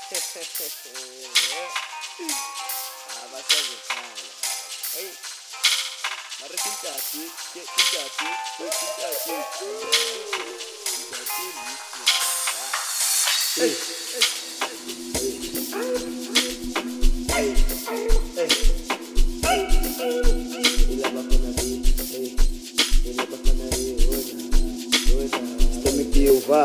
Abasazokhala. Hey, mara kintathu, kintathu, kintathu. Hey, hey, hey. Ilaba khona le, hey. Ilaba khona le, ona. Stomiphiwa.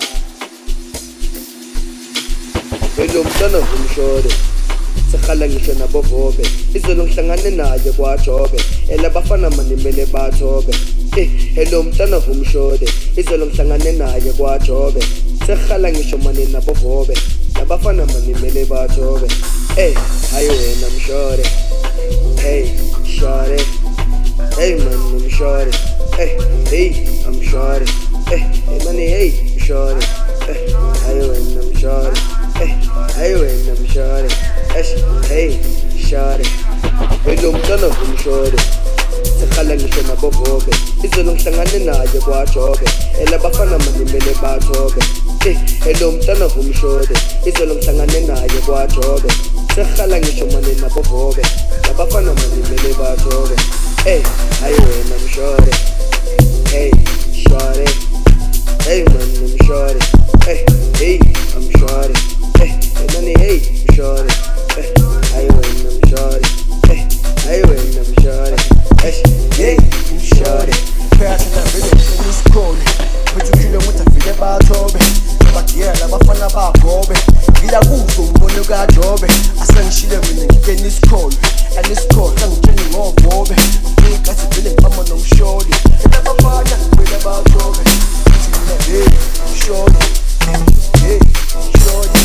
Lo mntwana ngumshore sekhala ngisho nabovobe izolo ngihlangane naye kwaJobe elabafana manimele bathobe hello mntwana ngumshore izolo ngihlangane naye kwaJobe sekhala ngisho manje nabovobe labafana manimele bathobe hayi wena mshore hey shore hey man mshore hey I'm shore hey man hey shore hayi wena mshore hey wena mshore hey shore lo mntwana ngumshore sekhala ngisho nabovobe izolo ngihlangane naye kwaJobe elabafana manimele bathobe lo mntwana ngumshore izolo ngihlangane naye kwaJobe sekhala ngisho manje nabovobe labafana manimele bathobe hayi wena mshore hey shore hey man mshore hey I'm shore money, hey, I'm shorty. I win, I'm shorty. I win, I'm shorty. Hey, I'm shorty. Fast and I'm really in this cold. But you feel what I feel about Toby. But yeah, I'm a fan about Gobe. Get a move from when you got Jobe. I sang shit every in this cold. And this cold, I'm turning more Gobe. Make us a feeling, I'm on no shorty. And I'm a fan about Toby. Hey, I'm shorty. Hey, I'm shorty.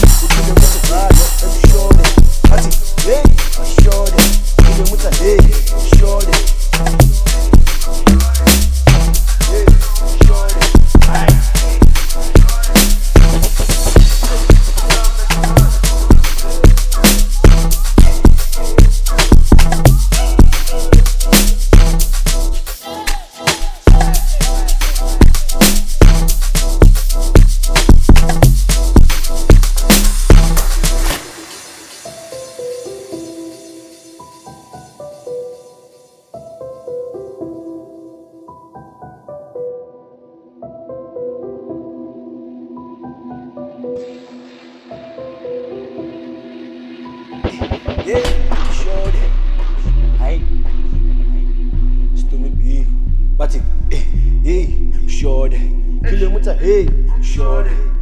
Yeah, shorty. Hey, stomach big, but hey, shorty. Kill him with a hey, shorty.